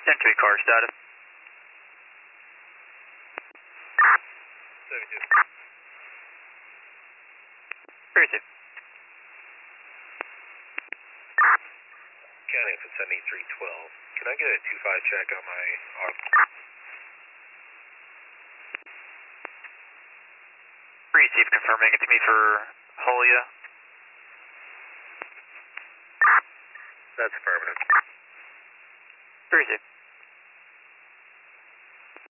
10-3 car status. 72. Crazy. County for 7312. Can I get a 2-5 check on my Receive, confirming it's me for Holia. That's affirmative. Crazy.